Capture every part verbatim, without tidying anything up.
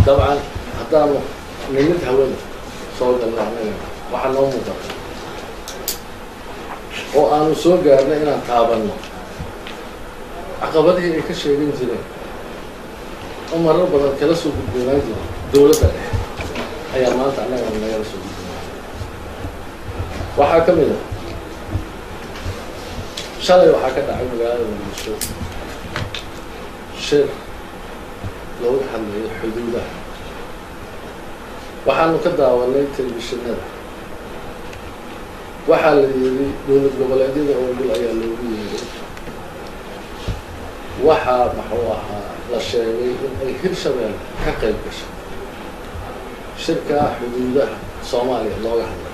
طبعا هذا نمد هون صوت الله عليه waxaa noo muuqata oo aanu soo gaarnay inaan taabanno caqabadihii ay ka sheegin jireen oo marar badan kala soo gudboonaan jira dowladda dhexe ayaa maanta annaga nagala soo gudboonaa waxaa ka mid ah shalay waxaa ka dhacay magaalada muqdisho shir looga hadlayo xuduudaha waxaanu ka daawanay telefishinada waxaa la yidhi dowlad goboleedyada oo dul ayaa loogu yeeray waxaa maxuu ahaa la sheegay in ay Hirshabeelle ka qayb gashay shirka xuduudaha Soomaaliya looga hadlay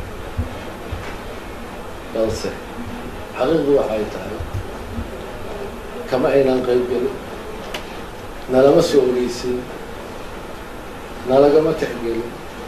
balse xaqiiqdu waxay tahay kama aynaan qayb gelin nalama soo ogeysiin nalagama tixgelin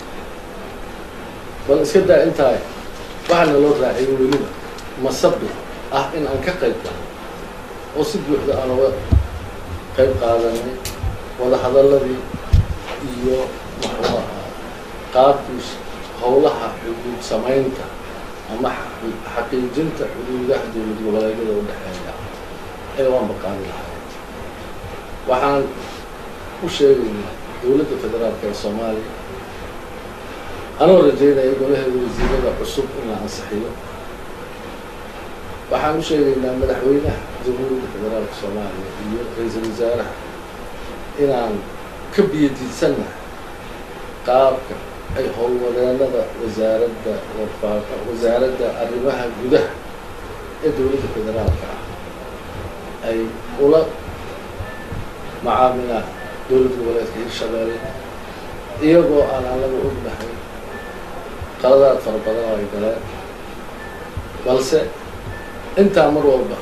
bal iska daa intaay waxaana loo raaciyay weliba masabi ah in aan ka qayb galo oo si buuxda aan uga qayb qaadanay wada hadalladii iyo muxuu ahaa qaabkiis howlaha xuduud samaynta ama xaqiijinta xuduudaha dowlad goboleedyada u dhexeeya ee waan baqaan lahay waxaan u sheegaynaa dowladda federaalka ee Soomaaliya anoo rajeynaya golaheeda wasiirada cusub in la ansixiyo waxaan u sheegaynaa madaxweynaha jamhuuriyadda federaalka Soomaaliya iyo ra'iisul wasaaraha inaan ka biyadiisannahay qaabka ay howlwadeennada wasaaradda warfaaqa wasaaradda arrimaha gudaha ee dowladda federaalka ah ay ula macaamilaan dowlad goboleedka Hirshabeelle iyagoo aan anagu ognahay qaladaad fara badan oo ay galeen balse intaa mar walba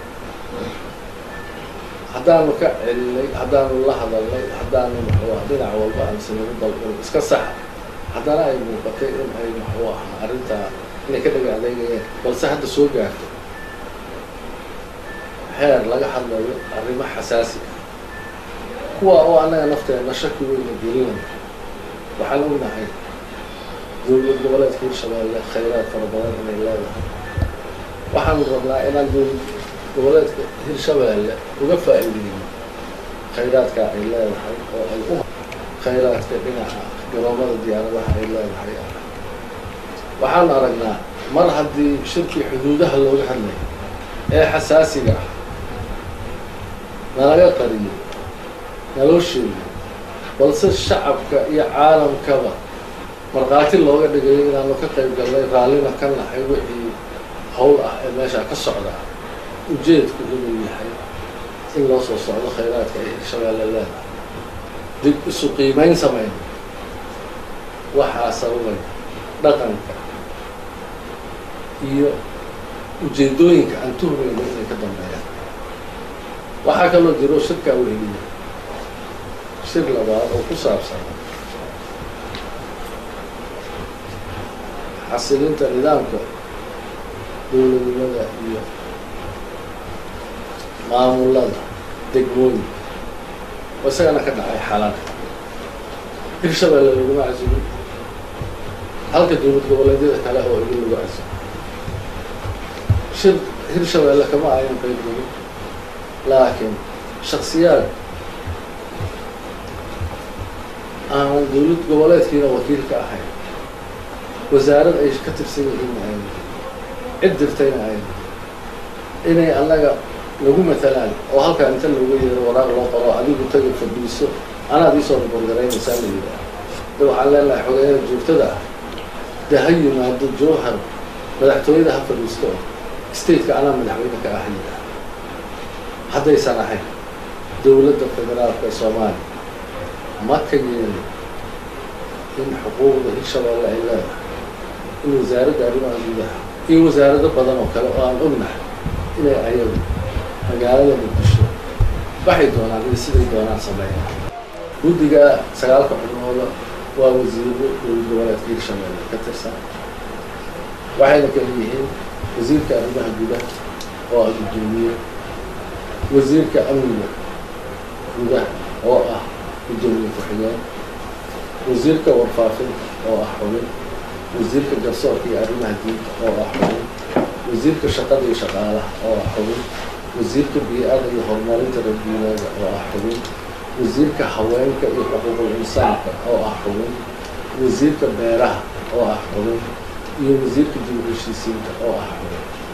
haddaanu ka celinay haddaanu la hadalnay haddaanu muxuu ah dhinac walba aan sinagu dalban iska saxa haddana ay muuqatay in ay muxuu ahaa arrintaa inay ka dhaga adeegayeen balse hadda soo gaarto heer laga hadlayo arrimo xasaasi ah kuwa oo annaga nafteena shaki weyna gelinaya waxaan ognahay dowlad goboleedka Hirshabeelle khayraad fara badan inay leedahay waxaan rabnaa inaan dowlad goboleedka Hirshabeelle uga faa'iideyno khayraadka ay leedahay oo ay u khayraadka dhinaca garoomada diyaaradaha ay leedahay waxaan aragnaa mar haddii shirkii xuduudaha looga hadlayo ee xasaasiga ah nalaga qariyo naloo sheego balse shacabka iyo caalamkaba markhaati looga dhigayo inaanu ka qayb galnay raallina ka nahay wixii howl ah ee meesha ka socda ujeedku inuu yahay in loo soo socdo khayraadka ay Hirshabeelle leedahay dib isu qiimayn sameyn waxaa sababay dhaqanka iyo ujeedooyinka aan tuhmayno inay ka dambeeyaan waxaa kaloo jiro shirka weheliya shir labaad oo ku saabsan xasilinta nidaamka dowladnimada iyo maamulada degmooyinka oo isagana ka dhacay xalan Hirshabeelle laguma casumin halka dowlad goboleedyada kale oo idin lagu casumin shir Hirshabeelle kama ayan qayb gelin laakiin shakhsiyaad aan dowlad goboleedkiina wakiil ka ahayn wasaarad ay ka tirsan yihiin ay cid dirtayna ay inay annaga lagu matalaan oo halka inta looga yeero waraaq loo qoro adigu tagay fadhiiso anaa adii soo borgaraynaysaa la yidhaah de waxaan leenahay xogeeyada joogtada ah de ha yimaado jowhar madaxtooyada ha fadhiisto stateka anaa madaxweyne ka ah yidhaah haddaysan ahayn dowladda federaalka ee Soomaaliya ma ka yeelin in xuquuqda Hirshabeelle ay leedahay in wasaaradda arrimaha gudaha iyo wasaarado badan oo kale oo aan ognahay inay ayagu magaalada Muqdisho waxay doonaan in siday doonaan sameeyaan guddiga sagaalka xubnooda waa wasiirro dowlad goboleedka Hirshabeelle ka tirsan waxayna kala yihiin wasiirka arrimaha gudaha oo ah gudoomiye wasiirka amniga gudaha oo ah gudoomiye ku-xigeen wasiirka warfaafinta oo ah xubin wasiirka garsoorka iyo arrimaha diinta oo ah xubin wasiirka shaqada iyo shaqaalaha oo ah xubin wasiirka bii'ada iyo horumarinta reerguuraaga oo ah xubin wasiirka haweenka iyo xuquuqul insaanka oo ah xubin wasiirka beeraha oo ah xubin iyo wasiirka dib u heshiisiinta oo ah xubin